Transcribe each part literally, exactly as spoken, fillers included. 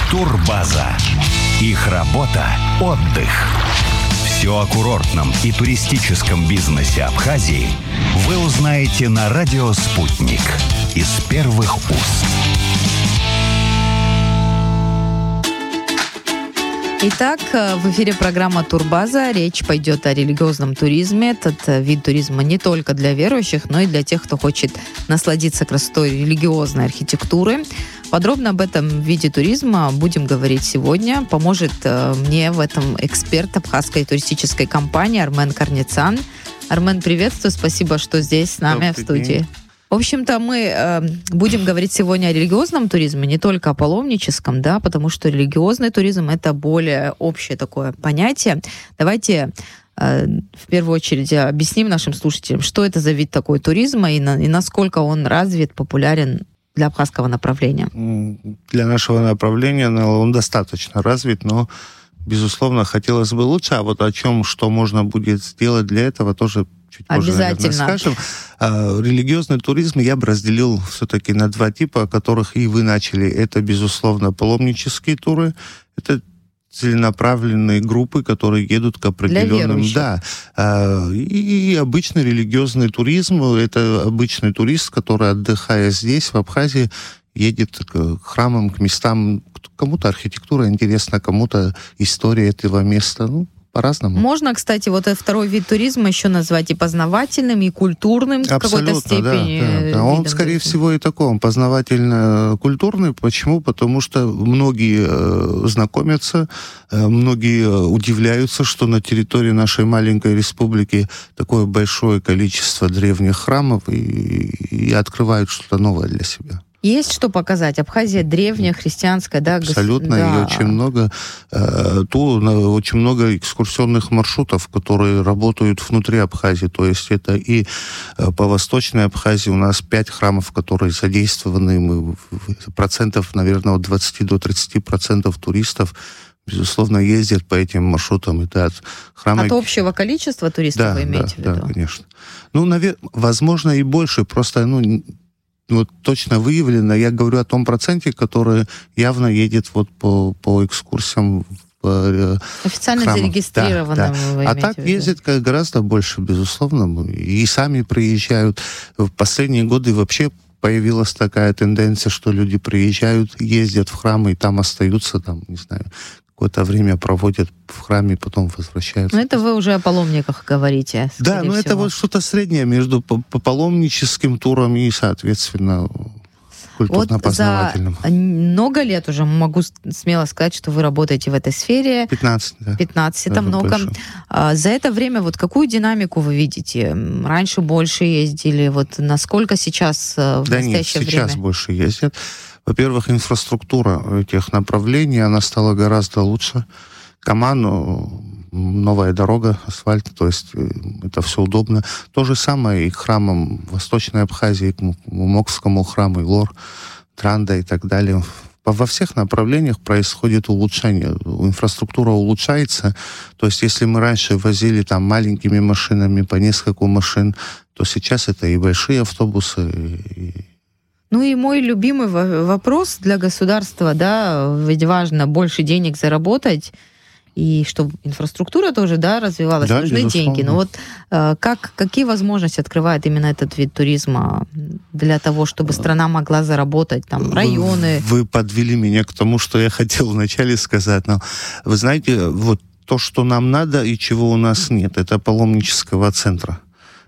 Турбаза. Их работа – отдых. Все о курортном и туристическом бизнесе Абхазии вы узнаете на радио «Спутник» из первых уст. Итак, в эфире программа «Турбаза». Речь пойдет о религиозном туризме. Этот вид туризма не только для верующих, но и для тех, кто хочет насладиться красотой религиозной архитектуры. Подробно об этом виде туризма будем говорить сегодня. Поможет мне в этом эксперт абхазской туристической компании Армен Карницан. Армен, приветствую. Спасибо, что здесь с нами в студии. День. В общем-то, мы э, будем говорить сегодня о религиозном туризме, не только о паломническом, да, потому что религиозный туризм — это более общее такое понятие. Давайте э, в первую очередь объясним нашим слушателям, что это за вид такой туризма и, на, и насколько он развит, популярен для абхазского направления. Для нашего направления он достаточно развит, но, безусловно, хотелось бы лучше. А вот о чем, что можно будет сделать для этого, тоже чуть позже, наверное, скажем. А, религиозный туризм я бы разделил все-таки на два типа, о которых и вы начали. Это, безусловно, паломнические туры. Это целенаправленные группы, которые едут к определенным... Да. А, и, и обычный религиозный туризм. Это обычный турист, который, отдыхая здесь, в Абхазии, едет к храмам, к местам. Кому-то архитектура интересна, кому-то история этого места. Ну, по-разному. Можно, кстати, вот этот второй вид туризма еще назвать и познавательным, и культурным в какой-то степени. Да, да, да. Он, скорее всего, и такой, он познавательно-культурный. Почему? Потому что многие э, знакомятся, э, многие удивляются, что на территории нашей маленькой республики такое большое количество древних храмов и, и открывают что-то новое для себя. Есть что показать? Абхазия древняя, христианская, да? Абсолютно, да. И очень много, э, ту, очень много экскурсионных маршрутов, которые работают внутри Абхазии. То есть это и э, по Восточной Абхазии у нас пять храмов, которые задействованы. Мы, процентов, наверное, от двадцати до тридцати процентов туристов, безусловно, ездят по этим маршрутам. Это от храма... От общего количества туристов да, вы имеете да, в виду? Да, конечно. Ну, навер... возможно, и больше. Просто, ну... Вот точно выявлено, я говорю о том проценте, который явно едет вот по, по экскурсиям. В, официально храмах. зарегистрированным. Да, да. А так ездит гораздо больше, безусловно, и сами приезжают. В последние годы вообще появилась такая тенденция, что люди приезжают, ездят в храмы и там остаются, там, не знаю, какое-то время проводят в храме, потом возвращаются. Ну, это вы уже о паломниках говорите. Да, но это вот что-то среднее между паломническим туром и, соответственно, культурно-познавательным. Вот за много лет уже могу смело сказать, что вы работаете в этой сфере. пятнадцать, да. пятнадцать, это Даже много. больше. За это время вот какую динамику вы видите? Раньше больше ездили, вот насколько сейчас в да настоящее нет, сейчас время? Сейчас больше ездят. Во-первых, инфраструктура этих направлений, она стала гораздо лучше. Каману, новая дорога, асфальт, то есть это все удобно. То же самое и к храмам Восточной Абхазии, к Мокскому храму, Илор, Транда и так далее. Во всех направлениях происходит улучшение. Инфраструктура улучшается. То есть если мы раньше возили там маленькими машинами по несколько машин, то сейчас это и большие автобусы, и Ну и мой любимый вопрос для государства, да, ведь важно больше денег заработать, и чтобы инфраструктура тоже, да, развивалась, да, нужны безусловно. деньги. Но вот э, как, какие возможности открывает именно этот вид туризма для того, чтобы страна могла заработать, там, районы? Вы подвели меня к тому, что я хотел вначале сказать. Но вы знаете, вот то, что нам надо и чего у нас нет, это паломнического центра.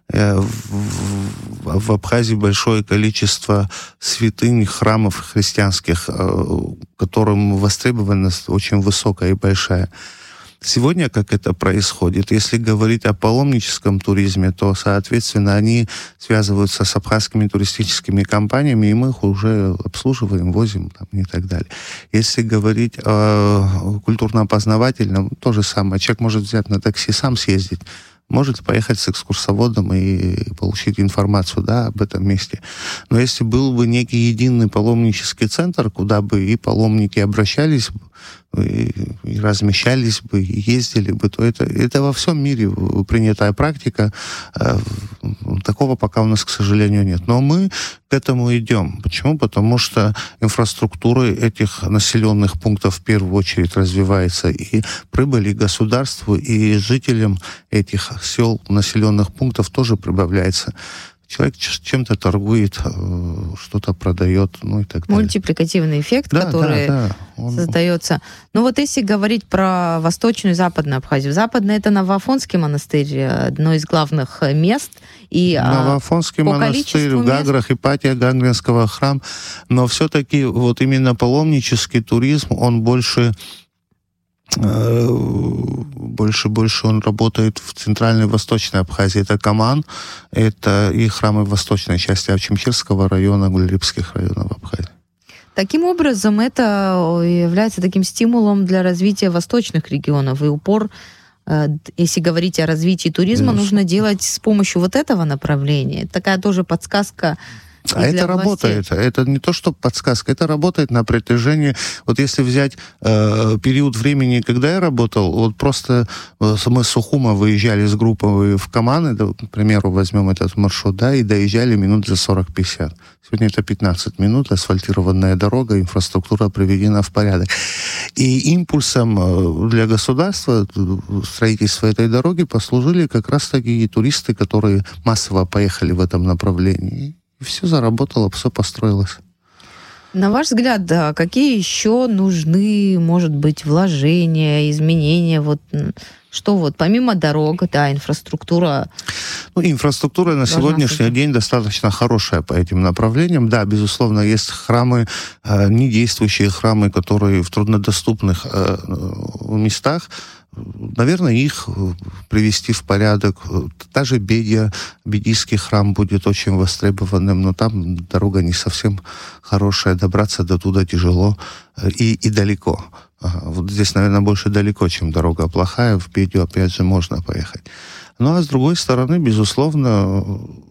В, в Абхазии большое количество святынь, храмов христианских, которым востребованность очень высокая и большая. Сегодня, как это происходит, если говорить о паломническом туризме, то, соответственно, они связываются с абхазскими туристическими компаниями, и мы их уже обслуживаем, возим там, и так далее. Если говорить о культурно-познавательном, то же самое. Человек может взять на такси, сам съездить, может поехать с экскурсоводом и получить информацию, да, об этом месте. Но если был бы некий единый паломнический центр, куда бы и паломники обращались, и, и размещались бы, и ездили бы, то это, это во всем мире принятая практика. Такого пока у нас, к сожалению, нет. Но мы к этому идем. Почему? Потому что инфраструктура этих населенных пунктов в первую очередь развивается, и прибыли государству, и жителям этих сел, населенных пунктов тоже прибавляется. Человек чем-то торгует, что-то продает, ну и так далее. Мультипликативный эффект, да, который да, да. Он... создается. Ну вот если говорить про Восточную и Западную Абхазию. Западная — это Новоафонский монастырь, одно из главных мест. И, Новоафонский монастырь, в Гаграх, Ипатия Гагринского храм. Но все-таки вот именно паломнический туризм, он больше... больше больше он работает в центральной и восточной Абхазии. Это Каман, это и храмы в восточной части Авчимчирского района, Гульрипских районов Абхазии. Таким образом, это является таким стимулом для развития восточных регионов. И упор, если говорить о развитии туризма, Конечно. нужно делать с помощью вот этого направления. Такая тоже подсказка. А это работает. Это не то, что подсказка, это работает на протяжении... Вот если взять э, период времени, когда я работал, вот просто э, мы с Сухума выезжали с группой в Каманы, да, к примеру, возьмем этот маршрут, да, и доезжали минут за сорок-пятьдесят. Сегодня это пятнадцать минут, асфальтированная дорога, инфраструктура приведена в порядок. И импульсом для государства строительства этой дороги послужили как раз-таки туристы, которые массово поехали в этом направлении. И все заработало, все построилось. На ваш взгляд, да, какие еще нужны, может быть, вложения, изменения? Вот, что вот, помимо дорог, да, инфраструктура... Ну, инфраструктура на сегодняшний быть. день достаточно хорошая по этим направлениям. Да, безусловно, есть храмы, э, недействующие храмы, которые в труднодоступных э, местах. Наверное, их привести в порядок. Даже Бедия, Бедийский храм будет очень востребованным, но там дорога не совсем хорошая, добраться до туда тяжело и, и далеко. Вот здесь, наверное, больше далеко, чем дорога плохая. В Бедию, опять же, можно поехать. Ну, а с другой стороны, безусловно,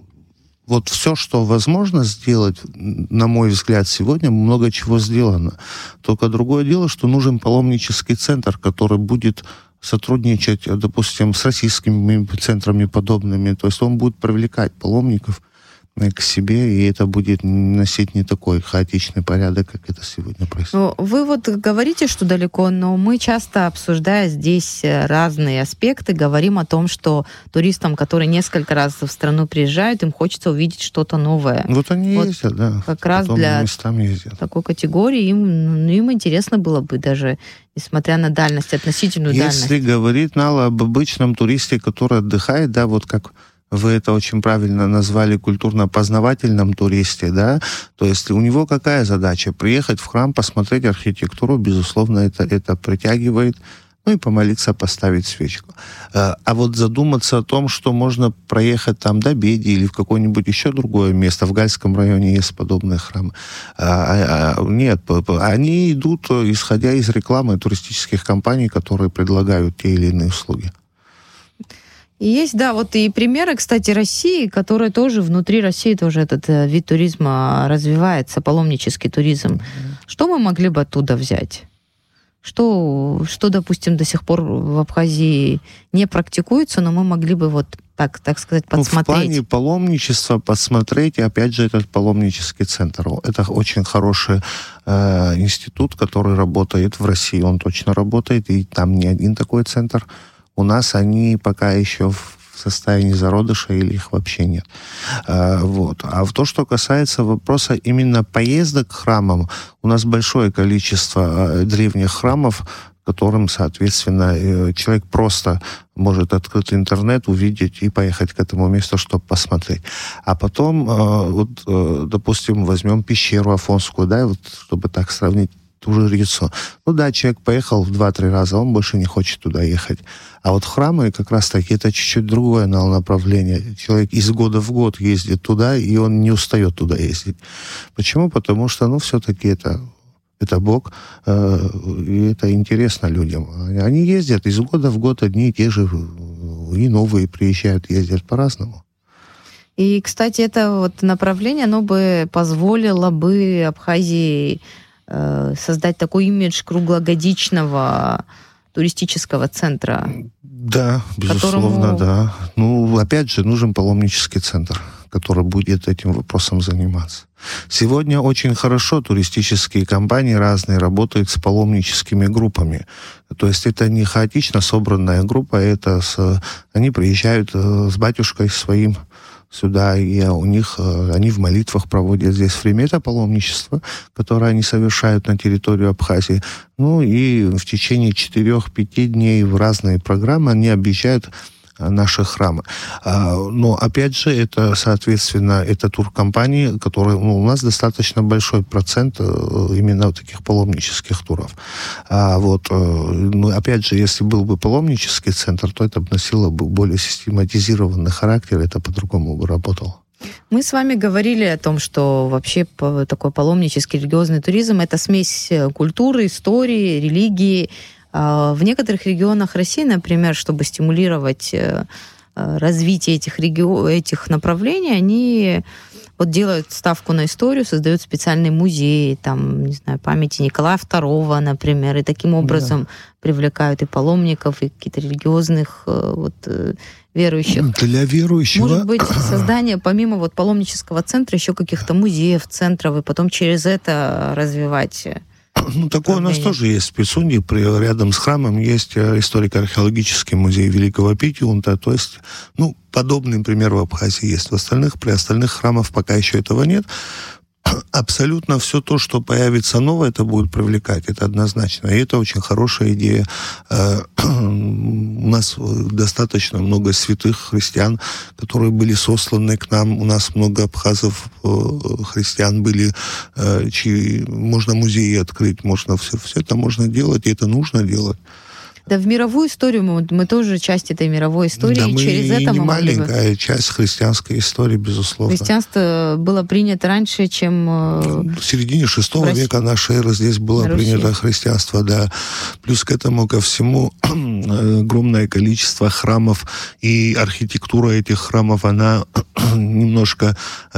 вот все, что возможно сделать, на мой взгляд, сегодня много чего сделано. Только другое дело, что нужен паломнический центр, который будет сотрудничать, допустим, с российскими центрами подобными. То есть он будет привлекать паломников к себе, и это будет носить не такой хаотичный порядок, как это сегодня происходит. Вы вот говорите, что далеко, но мы часто, обсуждая здесь разные аспекты, говорим о том, что туристам, которые несколько раз в страну приезжают, им хочется увидеть что-то новое. Вот они вот ездят, да. Как раз для такой категории им, им интересно было бы даже, несмотря на дальность, относительную Если дальность. Если говорить, Нала, об обычном туристе, который отдыхает, да, вот как вы это очень правильно назвали, культурно-познавательном туристе, да, то есть у него какая задача? Приехать в храм, посмотреть архитектуру, безусловно, это, это притягивает, ну и помолиться, поставить свечку. А вот задуматься о том, что можно проехать там до Бедии или в какое-нибудь еще другое место, в Гальском районе есть подобные храмы. А, а, нет, они идут, исходя из рекламы туристических компаний, которые предлагают те или иные услуги. Есть, да, вот и примеры, кстати, России, которые тоже внутри России тоже этот э, вид туризма развивается, паломнический туризм. Mm-hmm. Что мы могли бы оттуда взять? Что, что, допустим, до сих пор в Абхазии не практикуется, но мы могли бы вот так, так сказать, подсмотреть? Ну, в плане паломничества подсмотреть, и опять же, этот паломнический центр. Это очень хороший э, институт, который работает в России, он точно работает, и там не один такой центр. У нас они пока еще в состоянии зародыша или их вообще нет. А, вот. А в то, что касается вопроса именно поездок к храмам, у нас большое количество древних храмов, которым, соответственно, человек просто может открыть интернет, увидеть и поехать к этому месту, чтобы посмотреть. А потом, вот, допустим, возьмем пещеру Афонскую, да, вот, чтобы так сравнить, ту же Рицу. Ну да, человек поехал в два-три раза, он больше не хочет туда ехать. А вот храмы как раз-таки это чуть-чуть другое направление. Человек из года в год ездит туда, и он не устает туда ездить. Почему? Потому что, ну, все-таки это, это Бог, э, и это интересно людям. Они ездят из года в год одни и те же, и новые приезжают, ездят по-разному. И, кстати, это вот направление, оно бы позволило бы Абхазии э, создать такой имидж круглогодичного туристического центра. Да, безусловно, которому... да. Ну, опять же, нужен паломнический центр, который будет этим вопросом заниматься. Сегодня очень хорошо туристические компании разные работают с паломническими группами. То есть это не хаотично собранная группа, это с... они приезжают с батюшкой своим сюда, и у них, они в молитвах проводят здесь время. Это паломничество, которое они совершают на территории Абхазии. Ну и в течение четырех-пяти дней в разные программы они объезжают наши храмы. Но, опять же, это, соответственно, это туркомпании, которые, ну, у нас достаточно большой процент именно таких паломнических туров. А вот, ну, опять же, если был бы паломнический центр, то это бы носило бы более систематизированный характер, это по-другому бы работало. Мы с вами говорили о том, что вообще такой паломнический религиозный туризм – это смесь культуры, истории, религии. В некоторых регионах России, например, чтобы стимулировать развитие этих, регион, этих направлений, они вот делают ставку на историю, создают специальные музеи, там, не знаю, памяти Николая второго, например, и таким образом да. привлекают и паломников, и каких-то религиозных вот, верующих. Для верующего... Может быть, создание, помимо вот паломнического центра, еще каких-то музеев, центров, и потом через это развивать... Ну, такое у нас тоже есть в Пицунде. Рядом с храмом есть историко-археологический музей Великого Питиунта. То есть, ну, подобный пример в Абхазии есть. В остальных, при остальных храмах пока еще этого нет. Абсолютно все то, что появится новое, это будет привлекать, это однозначно. И это очень хорошая идея. У нас достаточно много святых христиан, которые были сосланы к нам. У нас много абхазов, христиан были, чьи можно музеи открыть, можно все, все это можно делать, и это нужно делать. Да, в мировую историю мы, мы тоже часть этой мировой истории. Да, и мы через и это не мы маленькая бы... часть христианской истории, безусловно. Христианство было принято раньше, чем... В середине шестого века нашей эры здесь было принято христианство, да. Плюс к этому, ко всему, огромное количество храмов, и архитектура этих храмов, она немножко...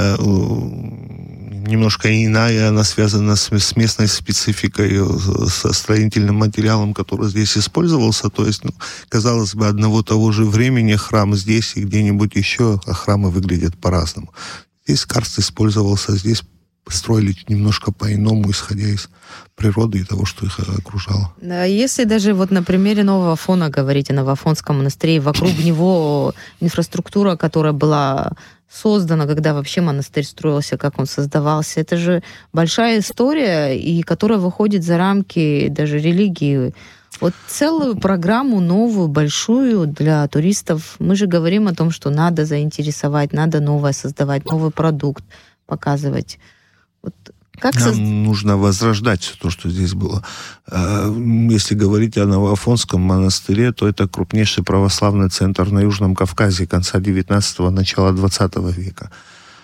немножко иная, она связана с, с местной спецификой, со строительным материалом, который здесь использовался. То есть, ну, казалось бы, одного того же времени храм здесь и где-нибудь еще, а храмы выглядят по-разному. Здесь карст использовался, здесь строили немножко по-иному, исходя из природы и того, что их окружало. Если даже вот на примере Нового Афона говорить о Новоафонском монастыре, вокруг него инфраструктура, которая была создана, когда вообще монастырь строился, как он создавался, это же большая история, и которая выходит за рамки даже религии. Вот целую программу новую, большую для туристов. Мы же говорим о том, что надо заинтересовать, надо новое создавать, новый продукт показывать. Вот как Нам со... нужно возрождать все то, что здесь было. Если говорить о Новоафонском монастыре, то это крупнейший православный центр на Южном Кавказе конца девятнадцатого, начала двадцатого века.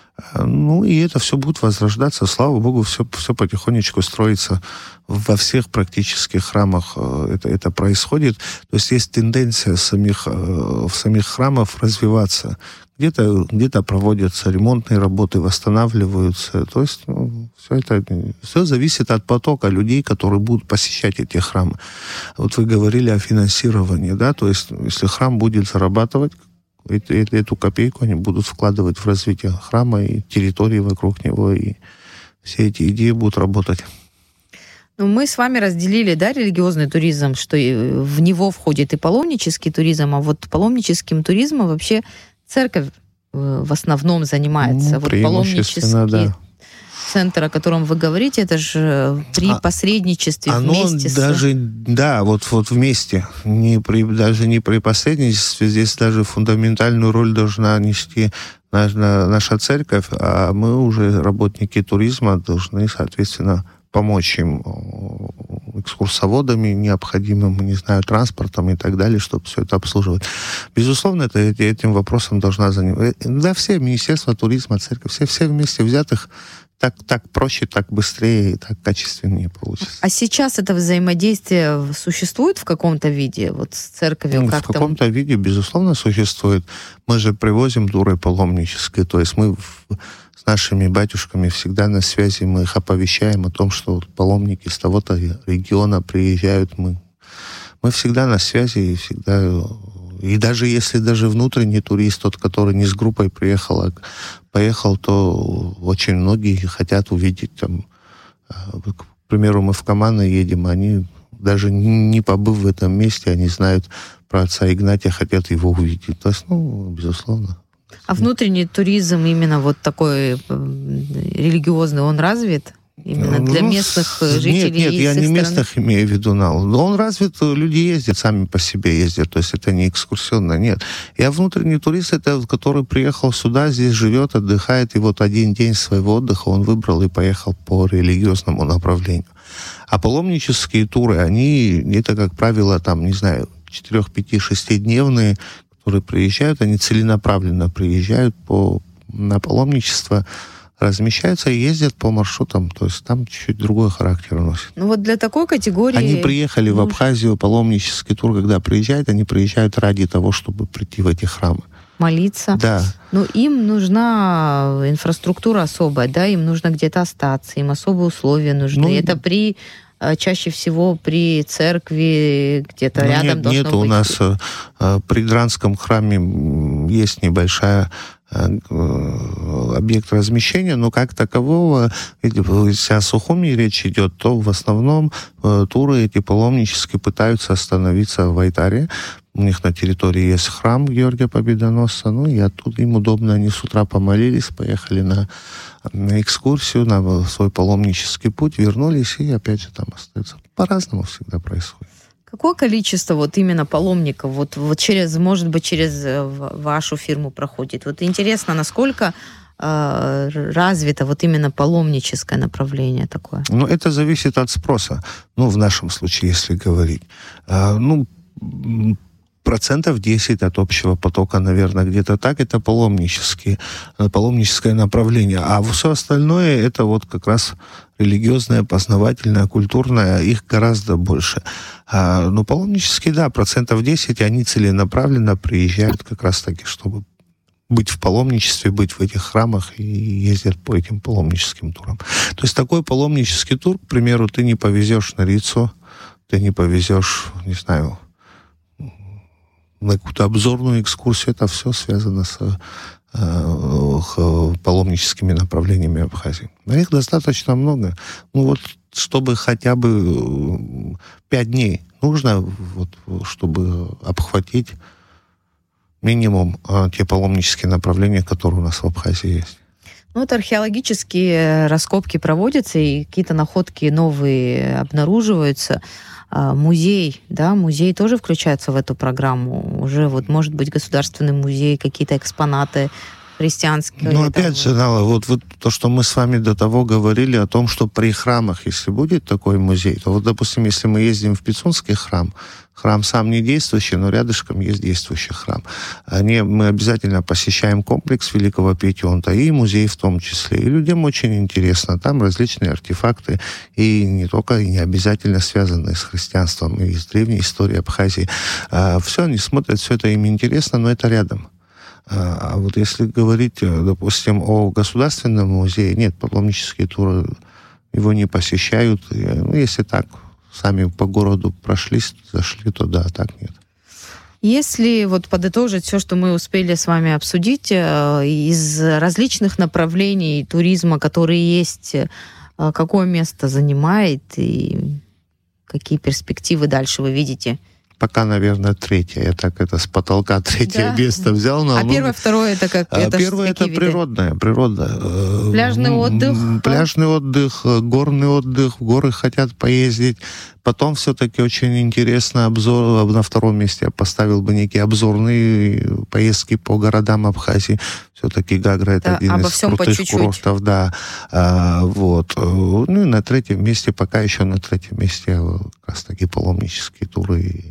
Ну, и это все будет возрождаться. Слава Богу, все, все потихонечку строится. Во всех практически храмах это, это происходит. То есть есть тенденция самих, в самих храмах развиваться. Где-то, где-то проводятся ремонтные работы, восстанавливаются. То есть ну, все это все зависит от потока людей, которые будут посещать эти храмы. Вот вы говорили о финансировании, да, то есть если храм будет зарабатывать, эту копейку они будут вкладывать в развитие храма и территории вокруг него, и все эти идеи будут работать. Ну, мы с вами разделили, да, религиозный туризм, что в него входит и паломнический туризм, а вот паломническим туризмом вообще церковь в основном занимается. Ну, вот паломнический да. центр, о котором вы говорите, это же при а, посредничестве оно вместе даже, с... да, вот, вот вместе. Не при, даже не при посредничестве, здесь даже фундаментальную роль должна нести наша, наша церковь, а мы уже, работники туризма, должны, соответственно, помочь им экскурсоводами необходимым, не знаю, транспортом и так далее, чтобы все это обслуживать. Безусловно, это, этим вопросом должна заниматься. Да, все, Министерство туризма, церковь, все, все вместе взятых, так, так проще, так быстрее и так качественнее получится. А сейчас это взаимодействие существует в каком-то виде? Вот с церковью ну, как-то? В каком-то виде, безусловно, существует. Мы же привозим туры паломнические, то есть мы в, с нашими батюшками всегда на связи, мы их оповещаем о том, что паломники с того-то региона приезжают, мы, мы всегда на связи, и всегда... И даже если даже внутренний турист, тот, который не с группой приехал, а поехал, то очень многие хотят увидеть там, к примеру, мы в Каманы едем, они даже не побыв в этом месте, они знают про отца Игнатия, хотят его увидеть. То есть, ну, безусловно. А внутренний туризм именно вот такой религиозный, он развит? Именно для ну, местных жителей? Нет, нет, я не стороны? местных имею в виду. Но он развит, люди ездят, сами по себе ездят, то есть это не экскурсионно, нет. Я внутренний турист, это который приехал сюда, здесь живет, отдыхает, и вот один день своего отдыха он выбрал и поехал по религиозному направлению. А паломнические туры, они, это, как правило, там, не знаю, четыре, пять, шестидневные, которые приезжают, они целенаправленно приезжают по, на паломничество, размещаются и ездят по маршрутам, то есть там чуть-чуть другой характер носит. Ну вот для такой категории... Они приехали ну... в Абхазию, паломнический тур, когда приезжают, они приезжают ради того, чтобы прийти в эти храмы. Молиться. Да. Но им нужна инфраструктура особая, да, им нужно где-то остаться, им особые условия нужны. Ну, это при... чаще всего при церкви где-то ну, рядом нет, должно нет, быть... Нет, у нас э, при Дранском храме есть небольшая объект размещения, но как такового, если о Сухуми речь идет, то в основном э, туры эти паломнические пытаются остановиться в Айтаре. У них на территории есть храм Георгия Победоносца, ну и оттуда им удобно, они с утра помолились, поехали на, на экскурсию, на свой паломнический путь, вернулись и опять же там остаются. По-разному всегда происходит. Какое количество вот именно паломников вот, вот через, может быть, через вашу фирму проходит? Вот интересно, насколько э, развито вот именно паломническое направление такое? Ну, это зависит от спроса. Ну, в нашем случае, если говорить. Э, ну, процентов десять от общего потока, наверное, где-то так, это паломнические, паломническое направление. А все остальное, это вот как раз религиозное, познавательное, культурное, их гораздо больше. А, ну, паломнические, да, процентов десять, они целенаправленно приезжают как раз-таки, чтобы быть в паломничестве, быть в этих храмах и ездят по этим паломническим турам. То есть такой паломнический тур, к примеру, ты не повезешь на Рицу, ты не повезешь, не знаю, на какую-то обзорную экскурсию, это все связано с э, паломническими направлениями Абхазии. Но их достаточно много. Ну вот, чтобы хотя бы пять дней нужно, вот, чтобы обхватить минимум э, те паломнические направления, которые у нас в Абхазии есть. Ну, вот археологические раскопки проводятся, и какие-то находки новые обнаруживаются. Музей, да, музей тоже включается в эту программу. Уже вот, может быть, государственный музей, какие-то экспонаты христианские. Ну, опять же, Алла, вот, вот то, что мы с вами до того говорили о том, что при храмах, если будет такой музей, то вот, допустим, если мы ездим в Пицунский храм, храм сам не действующий, но рядышком есть действующий храм. Они, мы обязательно посещаем комплекс Великого Пятионта и музей в том числе. И людям очень интересно. Там различные артефакты, и не только, и не обязательно связанные с христианством, и с древней историей Абхазии. А, все они смотрят, все это им интересно, но это рядом. А, а вот если говорить, допустим, о государственном музее, нет, паломнические туры его не посещают. Ну, если так, сами по городу прошлись, зашли, то да, так нет. Если вот подытожить все, что мы успели с вами обсудить, из различных направлений туризма, которые есть, какое место занимает и какие перспективы дальше вы видите? Пока, наверное, третье. Я так это с потолка третье да. место взял. Но, а ну, первое, второе это как? Это первое это природное, природа. Пляжный отдых? Пляжный отдых, горный отдых. В горы хотят поездить. Потом все-таки очень интересно обзор. На втором месте я поставил бы некие обзорные поездки по городам Абхазии. Все-таки Гагра это да, один из крутых курортов. Да. А, вот. Ну и на третьем месте, пока еще на третьем месте как раз таки паломнические туры.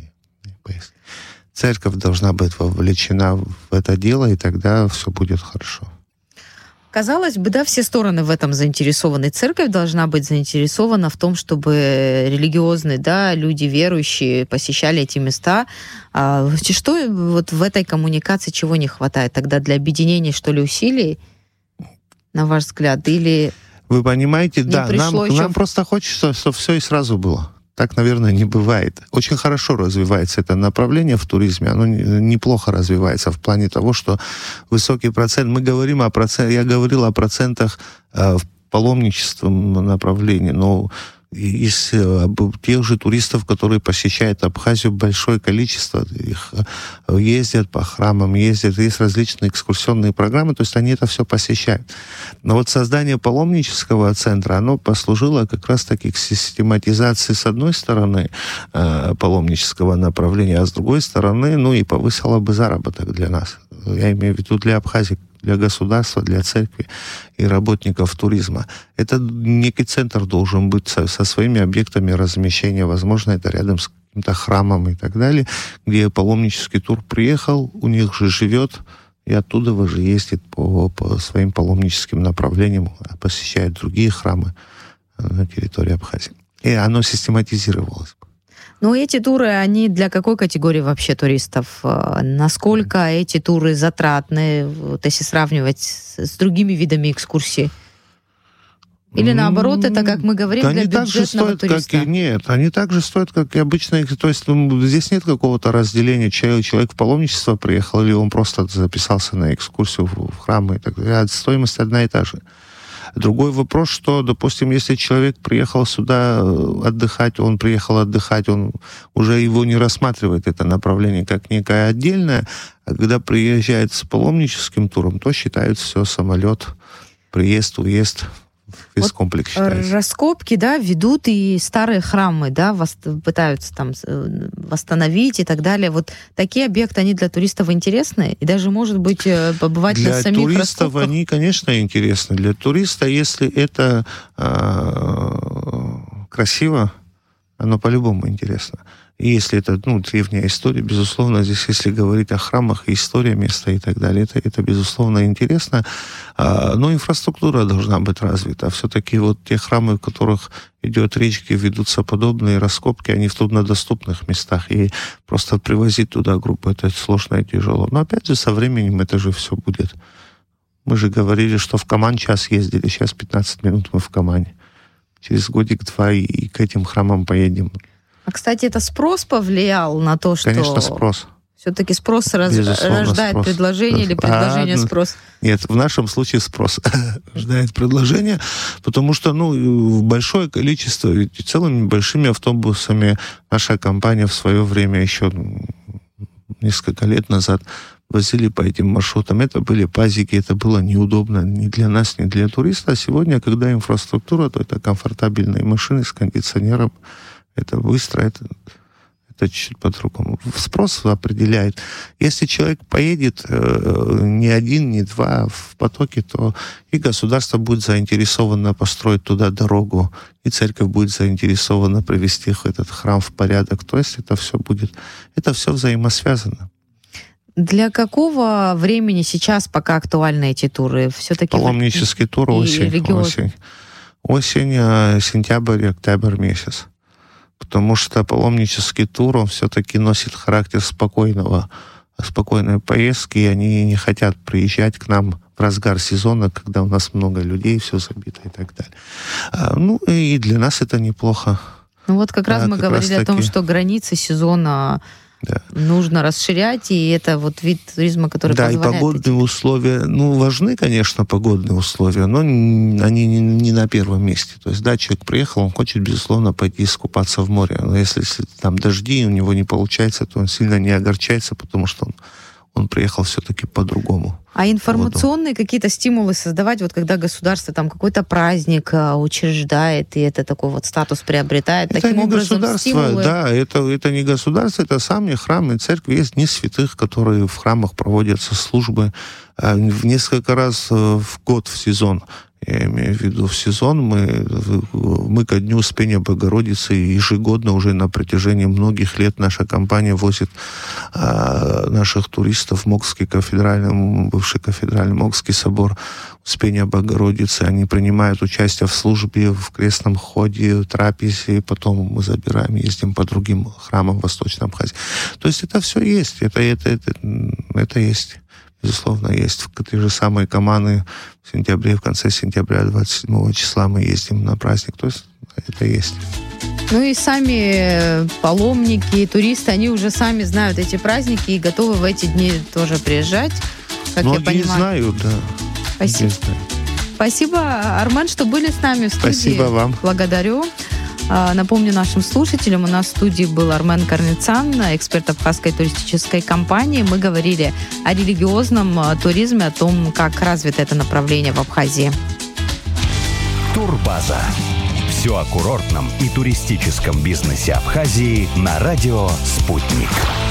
Церковь должна быть вовлечена в это дело, и тогда все будет хорошо. Казалось бы, да, все стороны в этом заинтересованы. Церковь должна быть заинтересована в том, чтобы религиозные, да, люди верующие посещали эти места. А что вот в этой коммуникации чего не хватает тогда для объединения, что ли, усилий? на ваш взгляд, или... Вы понимаете, не да, нам, еще... нам просто хочется, чтобы все и сразу было. Так, наверное, не бывает. Очень хорошо развивается это направление в туризме. Оно неплохо развивается в плане того, что высокий процент... Мы говорим о процентах... Я говорил о процентах э, в паломничеством направлении, но из э, тех же туристов, которые посещают Абхазию, большое количество их ездят по храмам, ездят, есть различные экскурсионные программы, то есть они это все посещают. Но вот создание паломнического центра, оно послужило как раз-таки к систематизации, с одной стороны, э, паломнического направления, а с другой стороны, ну и повысило бы заработок для нас. Я имею в виду для Абхазии, для государства, для церкви и работников туризма. Это некий центр должен быть со, со своими объектами размещения. Возможно, это рядом с каким-то храмом и так далее, где паломнический тур приехал, у них же живет, и оттуда уже ездит по, по своим паломническим направлениям, посещает другие храмы на территории Абхазии. И оно систематизировалось. Ну, эти туры, они для какой категории вообще туристов? Насколько эти туры затратны, вот если сравнивать с, с другими видами экскурсий? Или наоборот, это, как мы говорим, да для они бюджетного стоят, туриста? Как и, нет, они так же стоят, как и обычные. То есть ну, здесь нет какого-то разделения. Человек, человек в паломничество приехал, или он просто записался на экскурсию в, в храм и так далее. Стоимость одна и та же. Другой вопрос, что, допустим, если человек приехал сюда отдыхать, он приехал отдыхать, он уже его не рассматривает это направление как некое отдельное, а когда приезжает с паломническим туром, то считают все, самолет, приезд, уезд, весь вот комплекс считается. Раскопки, да, ведут и старые храмы, да, вос- пытаются там восстановить и так далее. Вот такие объекты, они для туристов интересны? И даже, может быть, побывать для на самих туристов раскопках? Они, конечно, интересны. Для туриста, если это э, красиво, оно по-любому интересно. И если это, ну, древняя история, безусловно, здесь, если говорить о храмах, история места и так далее, это, это безусловно, интересно. А, но инфраструктура должна быть развита. Все-таки вот те храмы, в которых идет речь, где ведутся подобные раскопки, они в труднодоступных местах. И просто привозить туда группу, это сложно и тяжело. Но, опять же, со временем это же все будет. Мы же говорили, что в Камань час ездили, сейчас пятнадцать минут мы в Камане. Через годик-два и, и к этим храмам поедем. А, кстати, это спрос повлиял на то, что... Конечно, спрос. Все-таки спрос раз... рождает спрос. предложение или предложение а, спрос? Нет, в нашем случае спрос рождает предложение, потому что, ну, большое количество, ведь целыми большими автобусами наша компания в свое время, еще несколько лет назад, возили по этим маршрутам. Это были пазики, это было неудобно ни для нас, ни для туриста. А сегодня, когда инфраструктура, то это комфортабельные машины с кондиционером, это быстро, это, это чуть-чуть по-другому. Спрос определяет. Если человек поедет э, не один, не два в потоке, то и государство будет заинтересовано построить туда дорогу, и церковь будет заинтересована привести этот храм в порядок. То есть это все будет, это все взаимосвязано. Для какого времени сейчас пока актуальны эти туры? Все-таки паломнический тур осень, осень. Осень, сентябрь, октябрь месяц. Потому что паломнический тур, он все-таки носит характер спокойного, спокойной поездки, и они не хотят приезжать к нам в разгар сезона, когда у нас много людей, все забито и так далее. А, ну, и для нас это неплохо. Ну вот как раз да, мы как говорили раз о том, что границы сезона да. нужно расширять, и это вот вид туризма, который да, позволяет... Да, и погодные этим. условия, ну, важны, конечно, погодные условия, но они не, не на первом месте. То есть, да, человек приехал, он хочет, безусловно, пойти искупаться в море, но если, если там дожди, у него не получается, то он сильно не огорчается, потому что он, он приехал все-таки по-другому. А информационные поводу. Какие-то стимулы создавать, вот когда государство там какой-то праздник а, учреждает, и это такой вот статус приобретает, это таким не образом государство, стимулы... Да, это, это не государство, это сами храмы, церкви. Есть дни святых, которые в храмах проводятся службы а, в несколько раз в год в сезон. Я имею в виду в сезон мы, мы ко Дню Успения Богородицы ежегодно уже на протяжении многих лет наша компания возит а, наших туристов в Мокский кафедральный, бывший кафедральный Мокский собор Успения Богородицы. Они принимают участие в службе, в крестном ходе, трапезе, и потом мы забираем, ездим по другим храмам в Восточной Абхазии. То есть это все есть, это, это, это, это есть. безусловно, есть. В те же самые Каманы в сентябре, в конце сентября, двадцать седьмого числа мы ездим на праздник. То есть это есть. Ну и сами паломники, туристы, они уже сами знают эти праздники и готовы в эти дни тоже приезжать, как Многие я понимаю. знают, да. Спасибо. Спасибо, Армен, что были с нами в студии. Спасибо вам. Благодарю. Напомню нашим слушателям, у нас в студии был Армен Карницан, эксперт Абхазской туристической компании. Мы говорили о религиозном туризме, о том, как развито это направление в Абхазии. Турбаза. Все о курортном и туристическом бизнесе Абхазии на радио «Спутник».